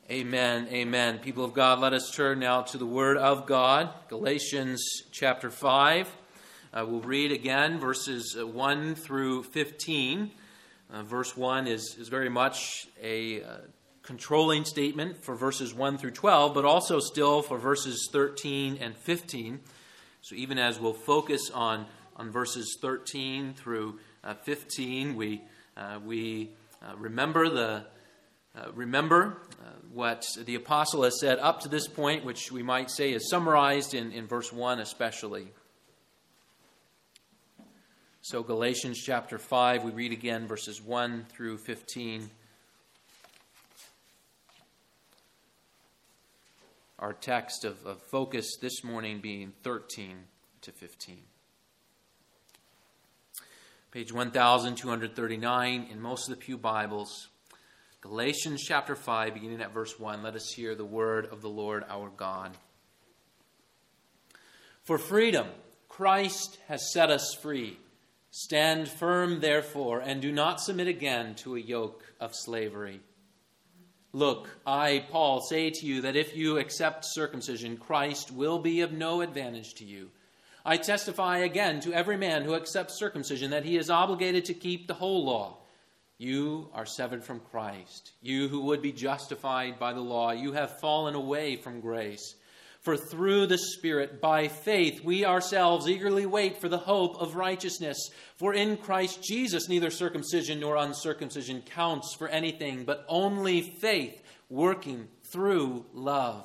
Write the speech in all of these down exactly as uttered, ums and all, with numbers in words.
Amen, amen. People of God, let us turn now to the Word of God, Galatians chapter five. Uh, we'll read again verses one through fifteen. Uh, verse one is, is very much a uh, controlling statement for verses one through twelve, but also still for verses thirteen and fifteen. So even as we'll focus on, on verses thirteen through uh, fifteen, we, uh, we uh, remember the Uh, remember uh, what the apostle has said up to this point, which we might say is summarized in, in verse one especially. So Galatians chapter five, we read again verses one through fifteen. Our text of, of focus this morning being thirteen to fifteen. Page one thousand two hundred thirty-nine in most of the Pew Bibles. Galatians chapter five, beginning at verse one, let us hear the word of the Lord our God. For freedom, Christ has set us free. Stand firm, therefore, and do not submit again to a yoke of slavery. Look, I, Paul, say to you that if you accept circumcision, Christ will be of no advantage to you. I testify again to every man who accepts circumcision that he is obligated to keep the whole law. You are severed from Christ. You who would be justified by the law, you have fallen away from grace. For through the Spirit, by faith, we ourselves eagerly wait for the hope of righteousness. For in Christ Jesus, neither circumcision nor uncircumcision counts for anything, but only faith working through love.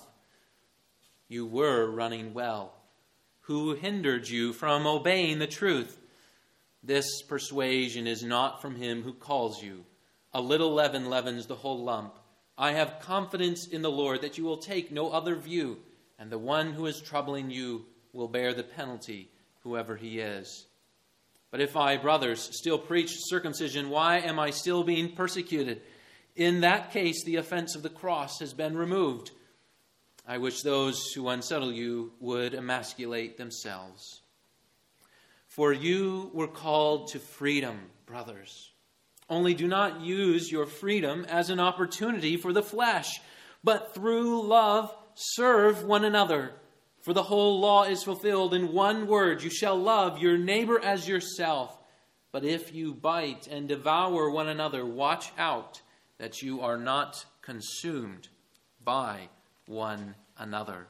You were running well. Who hindered you from obeying the truth? This persuasion is not from him who calls you. A little leaven leavens the whole lump. I have confidence in the Lord that you will take no other view, and the one who is troubling you will bear the penalty, whoever he is. But if I, brothers, still preach circumcision, why am I still being persecuted? In that case, the offense of the cross has been removed. I wish those who unsettle you would emasculate themselves. For you were called to freedom, brothers. Only do not use your freedom as an opportunity for the flesh, but through love serve one another. For the whole law is fulfilled in one word: you shall love your neighbor as yourself. But if you bite and devour one another, watch out that you are not consumed by one another.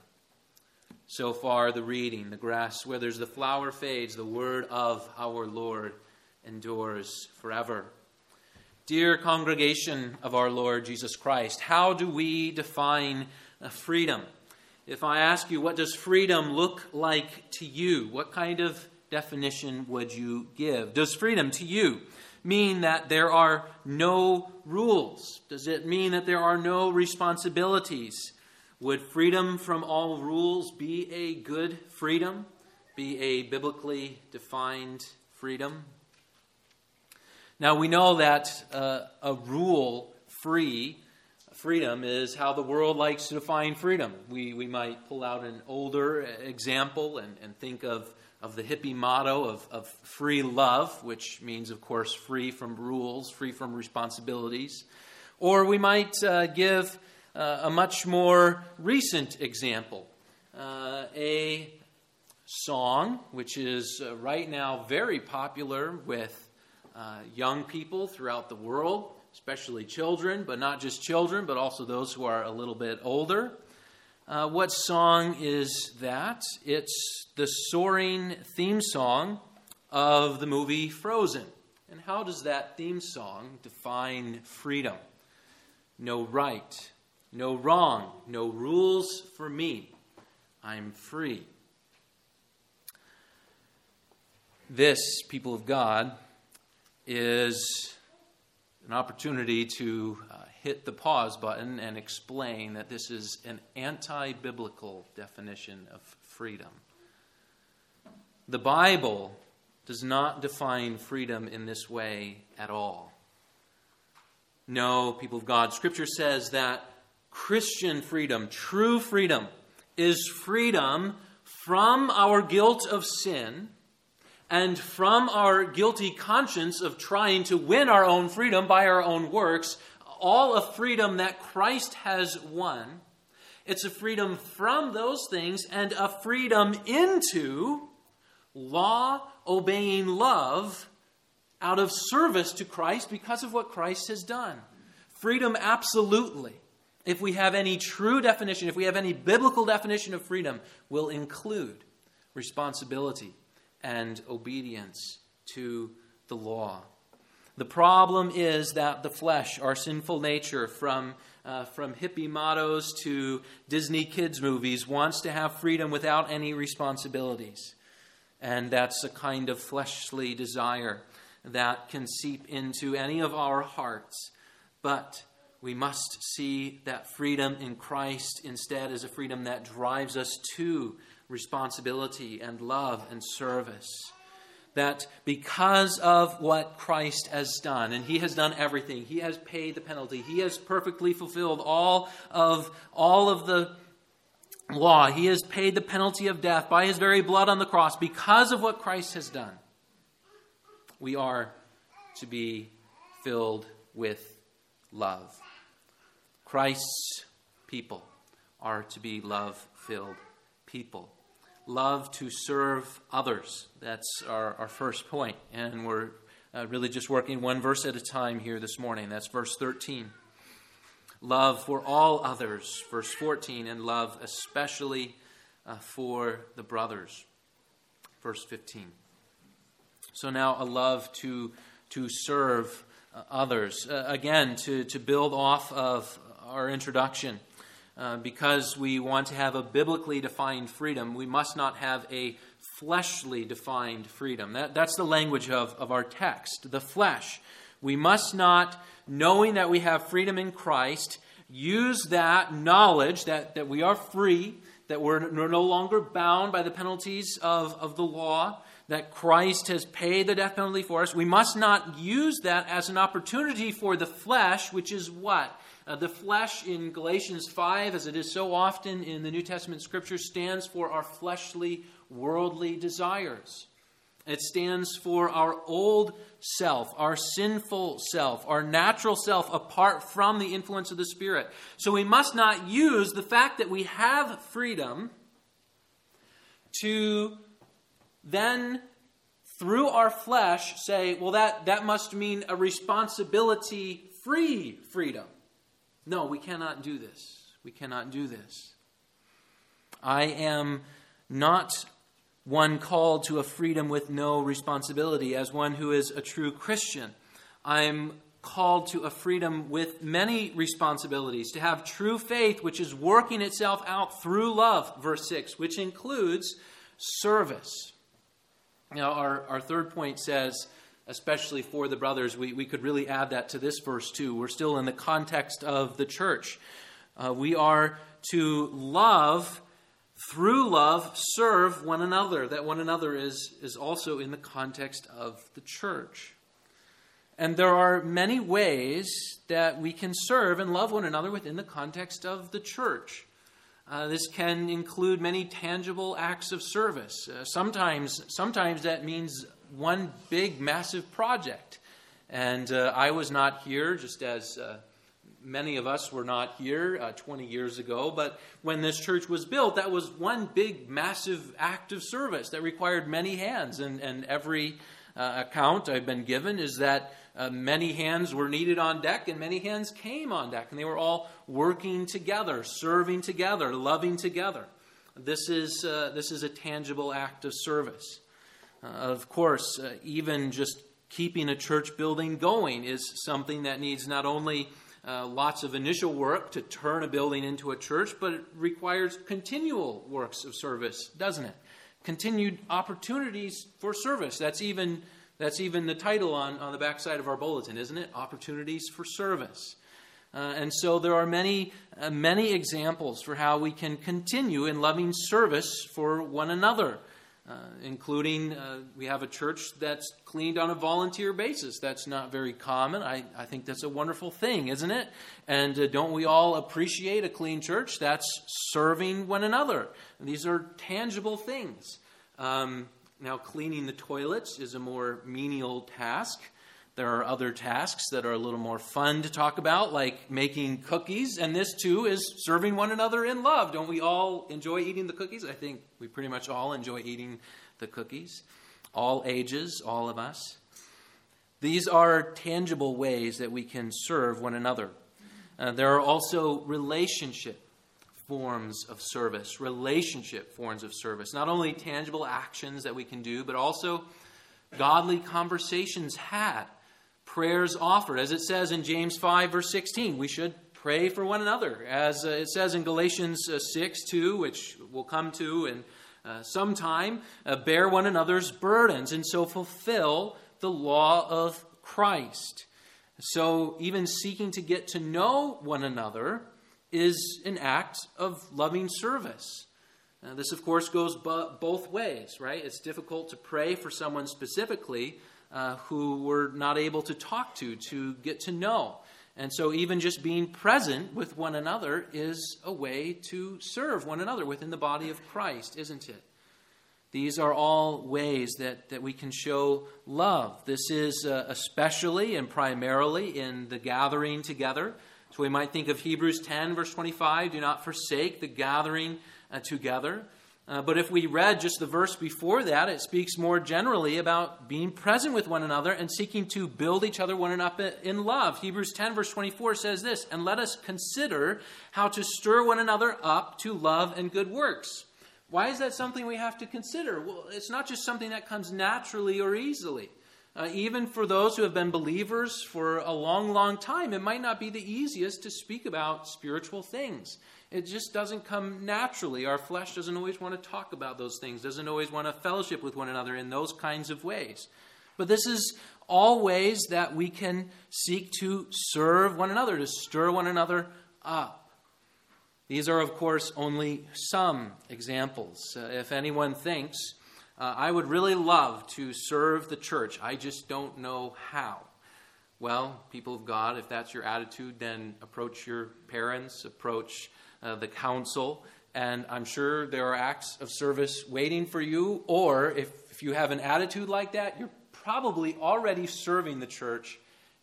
So far the reading, the grass withers, the flower fades, the word of our Lord endures forever. Dear congregation of our Lord Jesus Christ, how do we define freedom? If I ask you, what does freedom look like to you? What kind of definition would you give? Does freedom to you mean that there are no rules? Does it mean that there are no responsibilities? Would freedom from all rules be a good freedom? Be a biblically defined freedom? Now we know that uh, a rule-free freedom is how the world likes to define freedom. We we might pull out an older example and, and think of, of the hippie motto of, of free love, which means, of course, free from rules, free from responsibilities. Or we might uh, give Uh, a much more recent example, uh, a song which is uh, right now very popular with uh, young people throughout the world, especially children, but not just children, but also those who are a little bit older. Uh, what song is that? It's the soaring theme song of the movie Frozen. And how does that theme song define freedom? No right. No wrong, no rules for me. I'm free. This, people of God, is an opportunity to uh, hit the pause button and explain that this is an anti-biblical definition of freedom. The Bible does not define freedom in this way at all. No, people of God, Scripture says that Christian freedom, true freedom, is freedom from our guilt of sin and from our guilty conscience of trying to win our own freedom by our own works, all of freedom that Christ has won. It's a freedom from those things and a freedom into law-obeying love out of service to Christ because of what Christ has done. Freedom absolutely, if we have any true definition, if we have any biblical definition of freedom, will include responsibility and obedience to the law. The problem is that the flesh, our sinful nature, from uh, from hippie mottos to Disney kids movies, wants to have freedom without any responsibilities. And that's a kind of fleshly desire that can seep into any of our hearts. But we must see that freedom in Christ instead is a freedom that drives us to responsibility and love and service. That because of what Christ has done, and He has done everything, He has paid the penalty, He has perfectly fulfilled all of, all of the law, He has paid the penalty of death by His very blood on the cross. Because of what Christ has done, we are to be filled with love. Christ's people are to be love-filled people. Love to serve others. That's our, our first point. And we're uh, really just working one verse at a time here this morning. That's verse thirteen. Love for all others, verse fourteen, and love especially uh, for the brothers, verse fifteen. So now a love to, to serve uh, others. Uh, again, to, to build off of our introduction. Uh, because we want to have a biblically defined freedom, we must not have a fleshly defined freedom. That, that's the language of, of our text, the flesh. We must not, knowing that we have freedom in Christ, use that knowledge that, that we are free, that we're, we're no longer bound by the penalties of, of the law, that Christ has paid the death penalty for us. We must not use that as an opportunity for the flesh, which is what? Uh, the flesh in Galatians five, as it is so often in the New Testament Scripture, stands for our fleshly, worldly desires. It stands for our old self, our sinful self, our natural self, apart from the influence of the Spirit. So we must not use the fact that we have freedom to then, through our flesh, say, well, that, that must mean a responsibility-free freedom. No, we cannot do this. We cannot do this. I am not one called to a freedom with no responsibility as one who is a true Christian. I'm called to a freedom with many responsibilities, to have true faith which is working itself out through love, verse six, which includes service. Now, our, our third point says, especially for the brothers, we, we could really add that to this verse too. We're still in the context of the church. Uh, we are to love, through love, serve one another. That one another is, is also in the context of the church. And there are many ways that we can serve and love one another within the context of the church. Uh, this can include many tangible acts of service. Uh, sometimes, sometimes that means one big, massive project. And uh, I was not here, just as uh, many of us were not here uh, twenty years ago. But when this church was built, that was one big, massive act of service that required many hands. And, and every uh, account I've been given is that uh, many hands were needed on deck and many hands came on deck. And they were all working together, serving together, loving together. This is, uh, this is a tangible act of service. Uh, of course, uh, even just keeping a church building going is something that needs not only uh, lots of initial work to turn a building into a church, but it requires continual works of service, doesn't it? Continued opportunities for service. That's even that's even the title on, on the backside of our bulletin, isn't it? Opportunities for service. Uh, and so there are many, uh, many examples for how we can continue in loving service for one another. Uh, including, uh, we have a church that's cleaned on a volunteer basis. That's not very common. I, I think that's a wonderful thing, isn't it? And uh, don't we all appreciate a clean church? That's serving one another. And these are tangible things. Um, now, cleaning the toilets is a more menial task. There are other tasks that are a little more fun to talk about, like making cookies. And this, too, is serving one another in love. Don't we all enjoy eating the cookies? I think we pretty much all enjoy eating the cookies. All ages, all of us. These are tangible ways that we can serve one another. Uh, there are also relationship forms of service, relationship forms of service. Not only tangible actions that we can do, but also godly conversations had, prayers offered. As it says in James five, verse sixteen, we should pray for one another. As uh, it says in Galatians uh, six, two, which we'll come to in uh, some time, uh, bear one another's burdens and so fulfill the law of Christ. So even seeking to get to know one another is an act of loving service. Uh, this, of course, goes bo- both ways, right? It's difficult to pray for someone specifically uh, who we're not able to talk to, to get to know. And so even just being present with one another is a way to serve one another within the body of Christ, isn't it? These are all ways that, that we can show love. This is uh, especially and primarily in the gathering together. So we might think of Hebrews ten, verse twenty-five, do not forsake the gathering uh, together. Uh, but if we read just the verse before that, it speaks more generally about being present with one another and seeking to build each other one another in love. Hebrews ten, verse twenty-four says this, and let us consider how to stir one another up to love and good works. Why is that something we have to consider? Well, it's not just something that comes naturally or easily. Uh, even for those who have been believers for a long, long time, it might not be the easiest to speak about spiritual things. It just doesn't come naturally. Our flesh doesn't always want to talk about those things, doesn't always want to fellowship with one another in those kinds of ways. But this is all ways that we can seek to serve one another, to stir one another up. These are, of course, only some examples. Uh, if anyone thinks, uh, I would really love to serve the church, I just don't know how. Well, people of God, if that's your attitude, then approach your parents, approach uh, the council, and I'm sure there are acts of service waiting for you. Or if, if you have an attitude like that, you're probably already serving the church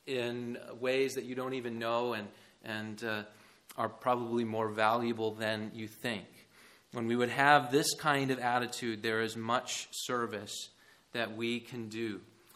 in ways that you don't even know and and uh, are probably more valuable than you think. When we would have this kind of attitude, there is much service that we can do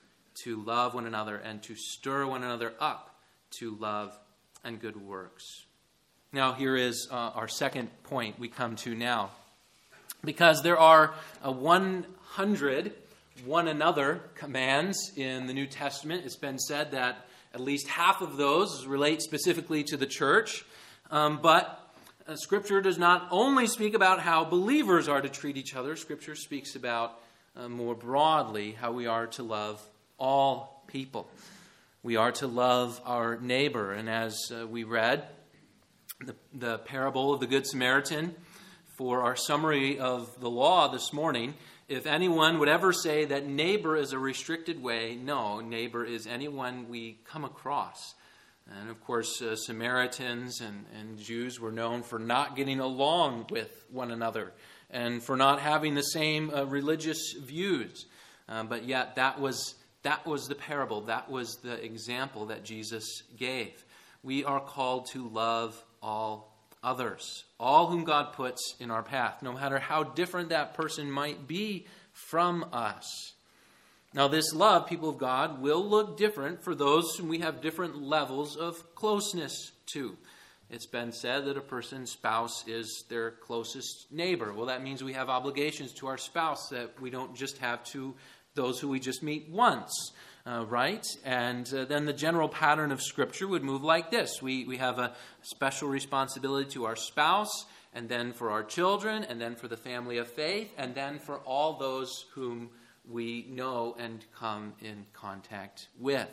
to love one another and to stir one another up to love and good works. Now, here is uh, our second point we come to now. Because there are uh, one hundred one another commands in the New Testament. It's been said that at least half of those relate specifically to the church. Um, but uh, Scripture does not only speak about how believers are to treat each other. Scripture speaks about uh, more broadly how we are to love all people. We are to love our neighbor. And as uh, we read the, the parable of the Good Samaritan for our summary of the law this morning, if anyone would ever say that neighbor is a restricted way, no, neighbor is anyone we come across. And of course, uh, Samaritans and, and Jews were known for not getting along with one another and for not having the same uh, religious views. Uh, but yet that was that was the parable. That was the example that Jesus gave. We are called to love all others, all whom God puts in our path, no matter how different that person might be from us. Now, this love, people of God, will look different for those whom we have different levels of closeness to. It's been said that a person's spouse is their closest neighbor. Well, that means we have obligations to our spouse that we don't just have to those who we just meet once, uh, right? And uh, then the general pattern of Scripture would move like this. We, we have a special responsibility to our spouse, and then for our children, and then for the family of faith, and then for all those whom we know and come in contact with.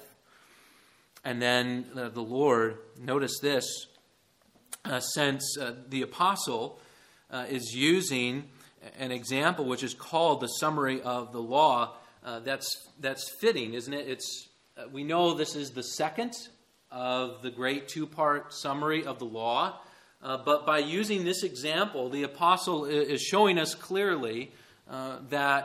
And then uh, the Lord, notice this, uh, since uh, the apostle uh, is using an example which is called the summary of the law, uh, that's that's fitting, isn't it? It's uh, we know this is the second of the great two-part summary of the law, uh, but by using this example, the apostle is showing us clearly uh, that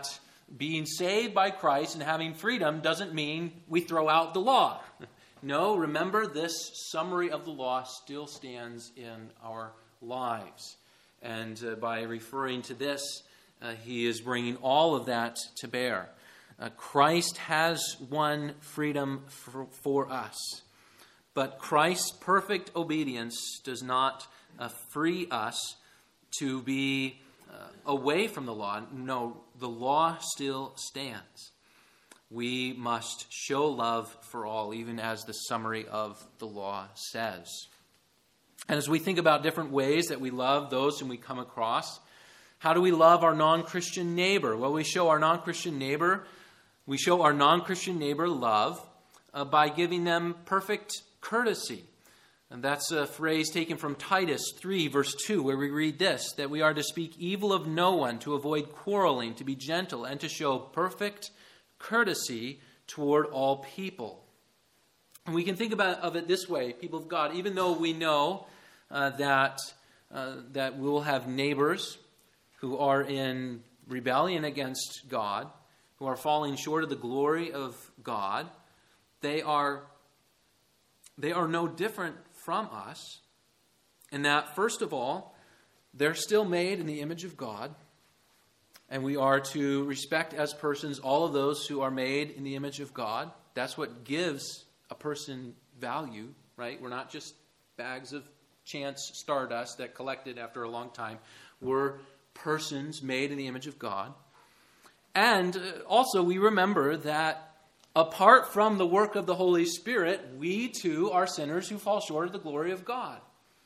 being saved by Christ and having freedom doesn't mean we throw out the law. No, remember, this summary of the law still stands in our lives. And uh, by referring to this, uh, he is bringing all of that to bear. Uh, Christ has won freedom for, for us. But Christ's perfect obedience does not uh, free us to be uh, away from the law. No, the law still stands. We must show love for all, even as the summary of the law says. And as we think about different ways that we love those whom we come across, how do we love our non-Christian neighbor? Well, we show our non-Christian neighbor, we show our non-Christian neighbor love uh, by giving them perfect courtesy. And that's a phrase taken from Titus three, verse two, where we read this, that we are to speak evil of no one, to avoid quarreling, to be gentle, and to show perfect courtesy toward all people. And we can think about of it this way, people of God, even though we know uh, that uh, that we will have neighbors who are in rebellion against God, who are falling short of the glory of God, they are they are no different from us in that, first of all, they're still made in the image of God. And we are to respect as persons all of those who are made in the image of God. That's what gives a person value, right? We're not just bags of chance stardust that collected after a long time. We're persons made in the image of God. And also we remember that apart from the work of the Holy Spirit, we too are sinners who fall short of the glory of God.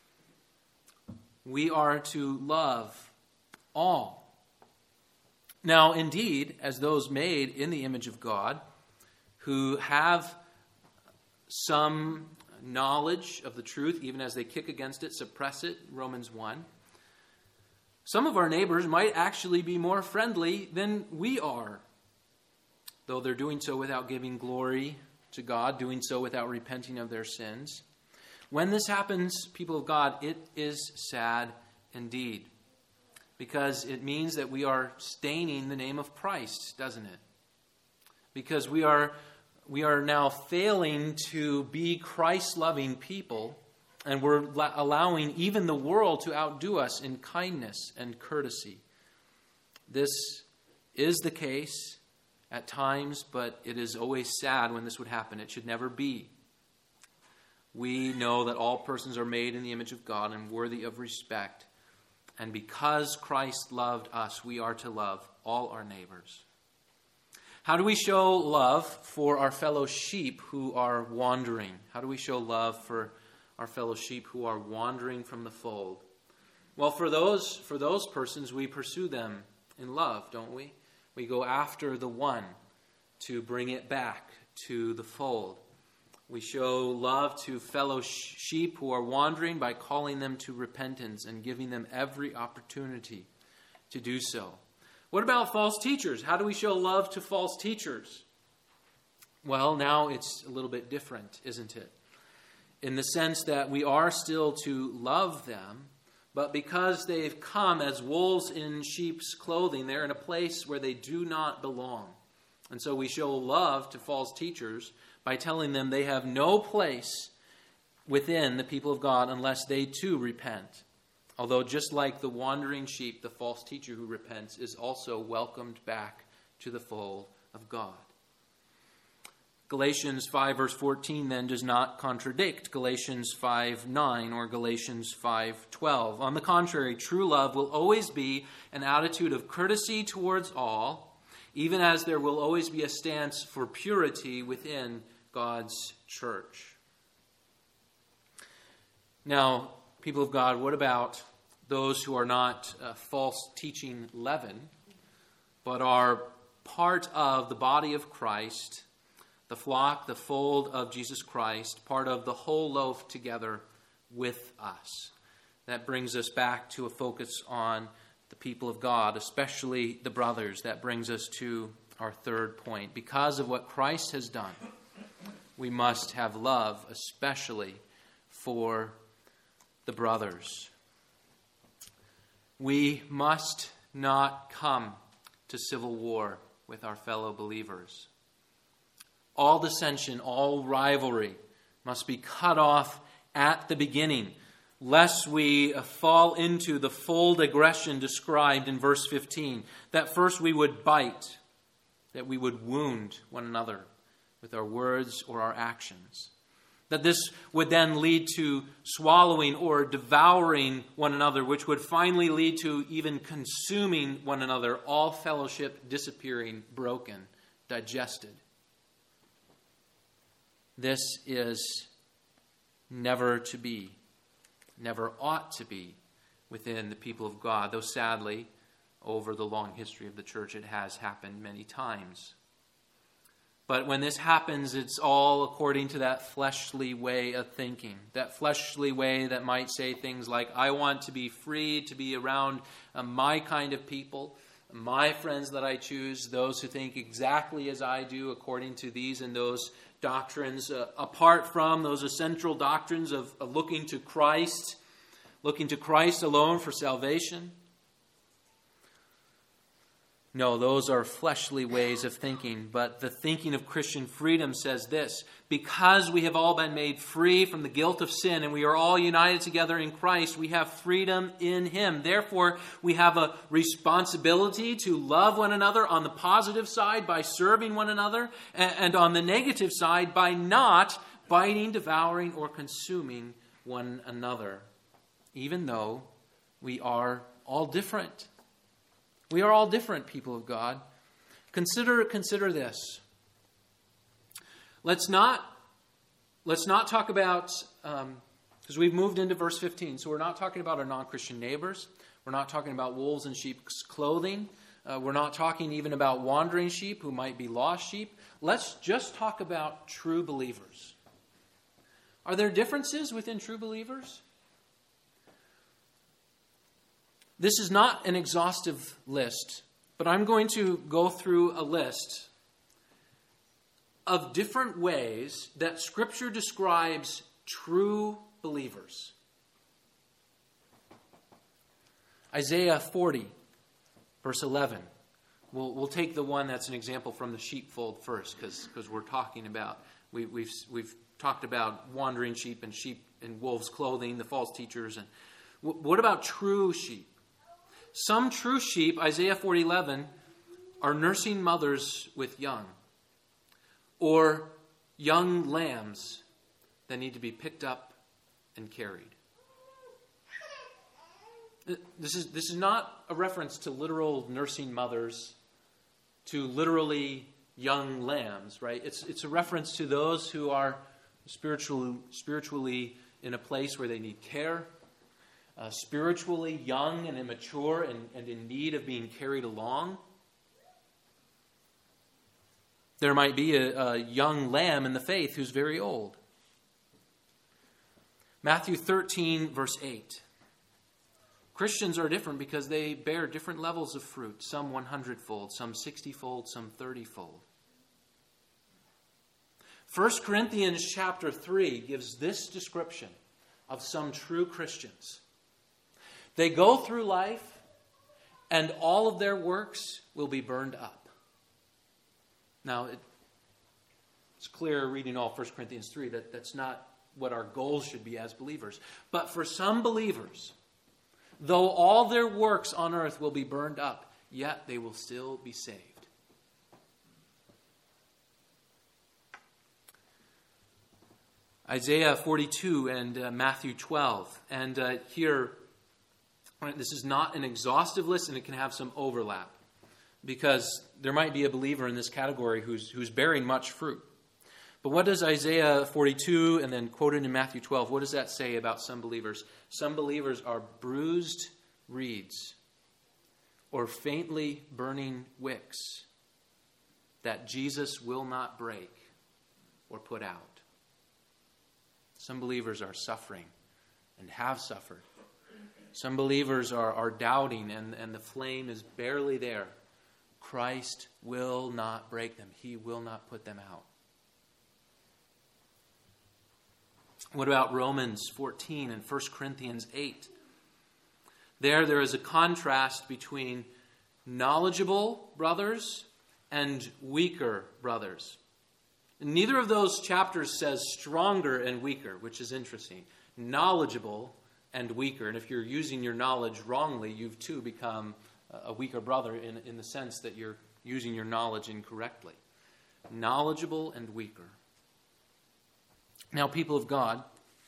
We are to love all. Now, indeed, as those made in the image of God, who have some knowledge of the truth, even as they kick against it, suppress it, Romans one, some of our neighbors might actually be more friendly than we are, though they're doing so without giving glory to God, doing so without repenting of their sins. When this happens, people of God, it is sad indeed. Because it means that we are staining the name of Christ, doesn't it? Because we are we are now failing to be Christ-loving people, and we're la- allowing even the world to outdo us in kindness and courtesy. This is the case at times, but it is always sad when this would happen. It should never be. We know that all persons are made in the image of God and worthy of respect. And because Christ loved us, we are to love all our neighbors. How do we show love for our fellow sheep who are wandering? How do we show love for our fellow sheep who are wandering from the fold? Well, for those for those persons, we pursue them in love, don't we? We go after the one to bring it back to the fold. We show love to fellow sheep who are wandering by calling them to repentance and giving them every opportunity to do so. What about false teachers? How do we show love to false teachers? Well, now it's a little bit different, isn't it? In the sense that we are still to love them, but because they've come as wolves in sheep's clothing, they're in a place where they do not belong. And so we show love to false teachers by telling them they have no place within the people of God unless they too repent. Although just like the wandering sheep, the false teacher who repents is also welcomed back to the fold of God. Galatians five verse fourteen then does not contradict Galatians five nine or Galatians five twelve. On the contrary, true love will always be an attitude of courtesy towards all, even as there will always be a stance for purity within God's church. Now, people of God, what about those who are not uh, false teaching leaven, but are part of the body of Christ, the flock, the fold of Jesus Christ, part of the whole loaf together with us? That brings us back to a focus on the people of God, especially the brothers. That brings us to our third point. Because of what Christ has done, we must have love, especially for the brothers. We must not come to civil war with our fellow believers. All dissension, all rivalry must be cut off at the beginning, lest we fall into the full digression described in verse fifteen, that first we would bite, that we would wound one another with our words or our actions. That this would then lead to swallowing or devouring one another, which would finally lead to even consuming one another, all fellowship disappearing, broken, digested. This is never to be, never ought to be within the people of God, though sadly, over the long history of the church, it has happened many times. But when this happens, it's all according to that fleshly way of thinking. That fleshly way that might say things like, I want to be free to be around uh, my kind of people, my friends that I choose, those who think exactly as I do according to these and those doctrines, uh, apart from those essential doctrines of, of looking to Christ, looking to Christ alone for salvation. No, those are fleshly ways of thinking, but the thinking of Christian freedom says this: because we have all been made free from the guilt of sin and we are all united together in Christ, we have freedom in Him. Therefore, we have a responsibility to love one another on the positive side by serving one another, and on the negative side by not biting, devouring, or consuming one another, even though we are all different. We are all different, people of God. Consider, consider this. Let's not, let's not talk about, um, because we've moved into verse fifteen, so we're not talking about our non-Christian neighbors. We're not talking about wolves in sheep's clothing. Uh, we're not talking even about wandering sheep who might be lost sheep. Let's just talk about true believers. Are there differences within true believers? This is not an exhaustive list, but I'm going to go through a list of different ways that Scripture describes true believers. Isaiah forty, verse eleven. We'll, we'll take the one that's an example from the sheepfold first, because because we're talking about, we, we've, we've talked about wandering sheep and sheep in wolves' clothing, the false teachers. And w- what about true sheep? Some true sheep, Isaiah forty eleven, are nursing mothers with young, or young lambs that need to be picked up and carried. This is, this is not a reference to literal nursing mothers, to literally young lambs, right? It's, it's a reference to those who are spiritually, spiritually in a place where they need care, Uh, spiritually young and immature and, and in need of being carried along. There might be a, a young lamb in the faith who's very old. Matthew thirteen, verse eight. Christians are different because they bear different levels of fruit, some one hundred-fold, some sixty-fold, some thirty-fold. First Corinthians chapter three gives this description of some true Christians. They go through life, and all of their works will be burned up. Now, it, it's clear reading all First Corinthians three that that's not what our goals should be as believers. But for some believers, though all their works on earth will be burned up, yet they will still be saved. Isaiah forty-two and uh, Matthew twelve. And uh, here, right, this is not an exhaustive list, and it can have some overlap, because there might be a believer in this category who's, who's bearing much fruit. But what does Isaiah forty-two and then quoted in Matthew twelve, what does that say about some believers? Some believers are bruised reeds or faintly burning wicks that Jesus will not break or put out. Some believers are suffering and have suffered. Some believers are, are doubting and, and the flame is barely there. Christ will not break them. He will not put them out. What about Romans fourteen and First Corinthians eight? There, there is a contrast between knowledgeable brothers and weaker brothers. Neither of those chapters says stronger and weaker, which is interesting. Knowledgeable and weaker. And if you're using your knowledge wrongly, you've too become a weaker brother in, in the sense that you're using your knowledge incorrectly. Knowledgeable and weaker. Now, people of God,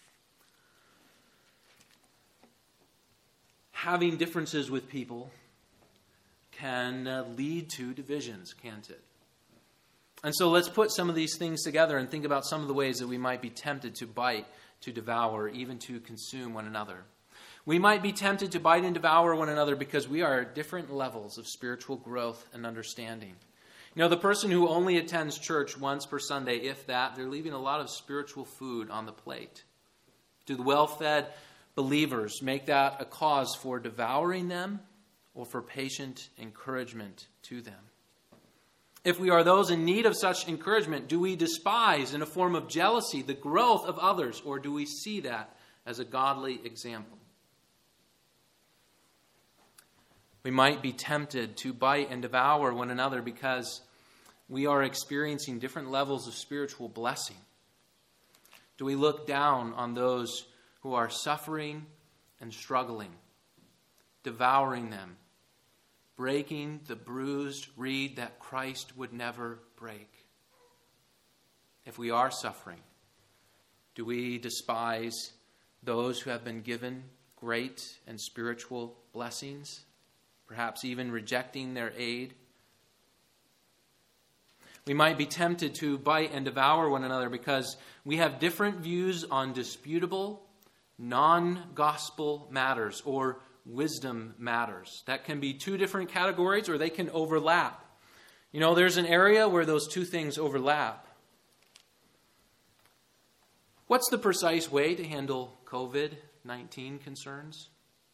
having differences with people can uh, lead to divisions, can't it? And so let's put some of these things together and think about some of the ways that we might be tempted to bite, to devour, even to consume one another. We might be tempted to bite and devour one another because we are at different levels of spiritual growth and understanding. You know, the person who only attends church once per Sunday, if that, they're leaving a lot of spiritual food on the plate. Do the well-fed believers make that a cause for devouring them or for patient encouragement to them? If we are those in need of such encouragement, do we despise in a form of jealousy the growth of others, or do we see that as a godly example? We might be tempted to bite and devour one another because we are experiencing different levels of spiritual blessing. Do we look down on those who are suffering and struggling, devouring them, breaking the bruised reed that Christ would never break? If we are suffering, do we despise those who have been given great and spiritual blessings, perhaps even rejecting their aid? We might be tempted to bite and devour one another because we have different views on disputable, non-gospel matters or wisdom matters. That can be two different categories, or they can overlap. You know, there's an area where those two things overlap. What's the precise way to handle covid nineteen concerns?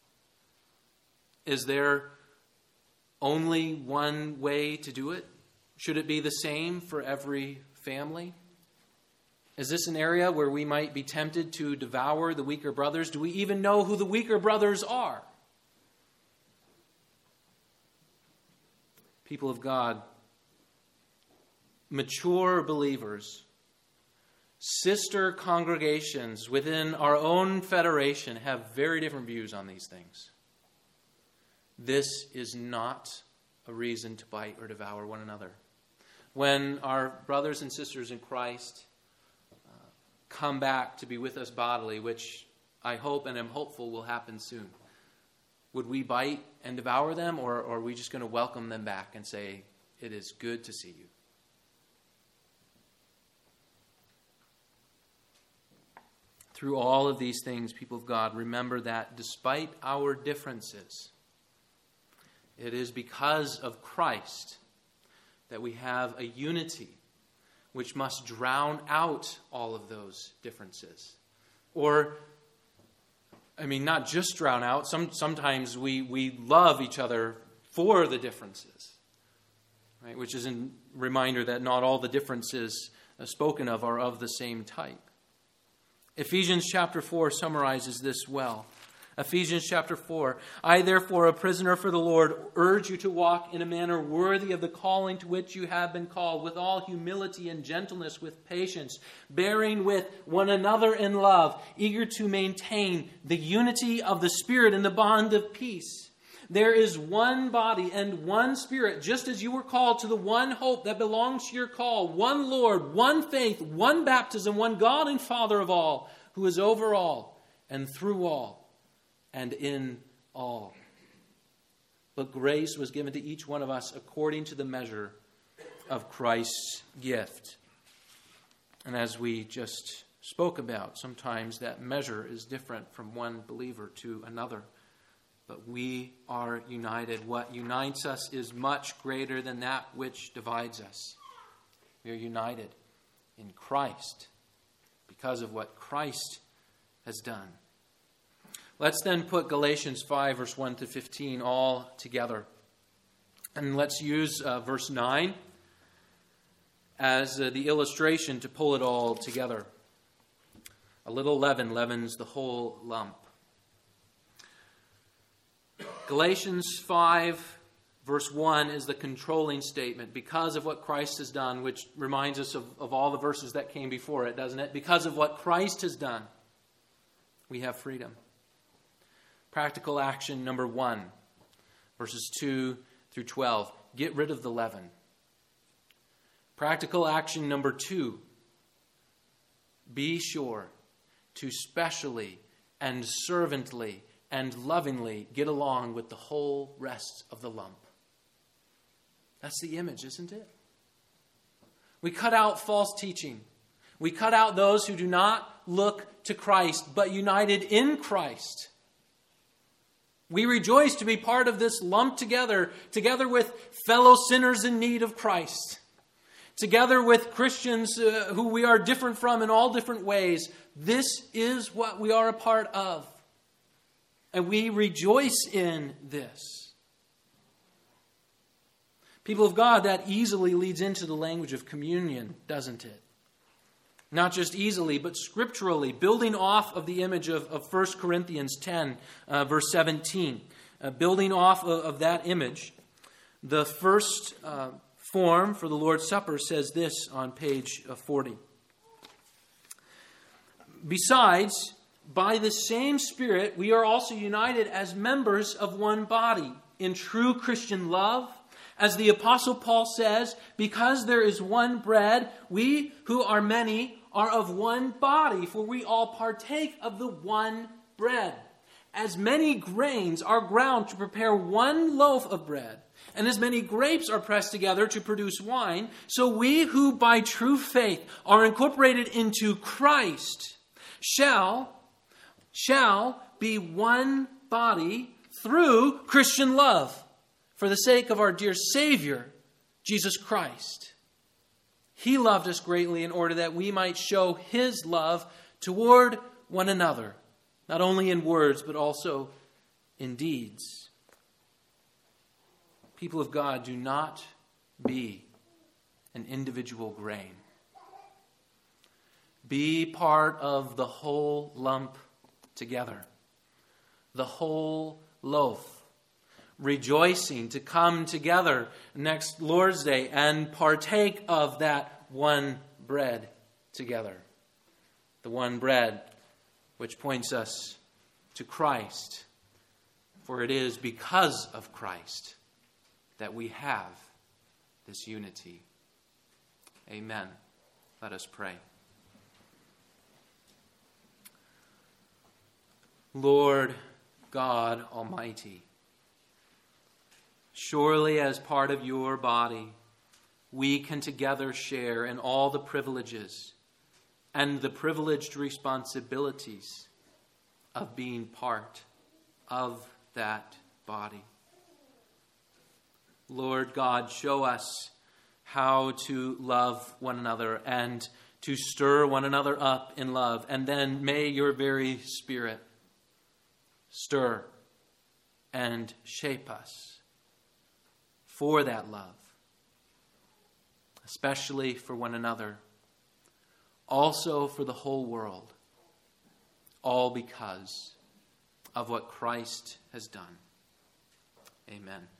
Is there only one way to do it? Should it be the same for every family? Is this an area where we might be tempted to devour the weaker brothers? Do we even know who the weaker brothers are? People of God, mature believers, sister congregations within our own federation have very different views on these things. This is not a reason to bite or devour one another. When our brothers and sisters in Christ uh, come back to be with us bodily, which I hope and am hopeful will happen soon, would we bite and devour them, or, or are we just going to welcome them back and say, it is good to see you? Through all of these things, people of God, remember that despite our differences, it is because of Christ that we have a unity which must drown out all of those differences. Or, I mean, not just drown out. Some, sometimes we, we love each other for the differences, right? Which is a reminder that not all the differences spoken of are of the same type. Ephesians chapter four summarizes this well. Ephesians chapter four, I therefore, a prisoner for the Lord, urge you to walk in a manner worthy of the calling to which you have been called, with all humility and gentleness, with patience, bearing with one another in love, eager to maintain the unity of the Spirit in the bond of peace. There is one body and one Spirit, just as you were called to the one hope that belongs to your call, one Lord, one faith, one baptism, one God and Father of all, who is over all and through all and in all. But grace was given to each one of us according to the measure of Christ's gift. And as we just spoke about, sometimes that measure is different from one believer to another. But we are united. What unites us is much greater than that which divides us. We are united in Christ because of what Christ has done. Let's then put Galatians five, verse one to fifteen all together. And let's use uh, verse nine as uh, the illustration to pull it all together. A little leaven leavens the whole lump. Galatians five, Verse one is the controlling statement. Because of what Christ has done, which reminds us of, of all the verses that came before it, doesn't it? Because of what Christ has done, we have freedom. Practical action number one, verses two through twelve. Get rid of the leaven. Practical action number two, be sure to specially and servantly and lovingly get along with the whole rest of the lump. That's the image, isn't it? We cut out false teaching. We cut out those who do not look to Christ, but united in Christ. We rejoice to be part of this lump together, together with fellow sinners in need of Christ, together with Christians uh, who we are different from in all different ways. This is what we are a part of. And we rejoice in this. People of God, that easily leads into the language of communion, doesn't it? Not just easily, but scripturally, building off of the image of, of First Corinthians ten, uh, verse seventeen. Uh, building off of, of that image, the first uh, form for the Lord's Supper says this on page forty. Besides, by the same Spirit, we are also united as members of one body in true Christian love. As the Apostle Paul says, because there is one bread, we who are many are of one body, for we all partake of the one bread. As many grains are ground to prepare one loaf of bread, and as many grapes are pressed together to produce wine, so we who by true faith are incorporated into Christ shall, shall be one body through Christian love, for the sake of our dear Savior, Jesus Christ. He loved us greatly in order that we might show His love toward one another, not only in words, but also in deeds. People of God, do not be an individual grain. Be part of the whole lump together, the whole loaf. Rejoicing to come together next Lord's Day and partake of that one bread together. The one bread which points us to Christ. For it is because of Christ that we have this unity. Amen. Let us pray. Lord God Almighty, surely as part of your body, we can together share in all the privileges and the privileged responsibilities of being part of that body. Lord God, show us how to love one another and to stir one another up in love. And then may your very Spirit stir and shape us for that love, especially for one another, also for the whole world, all because of what Christ has done. Amen.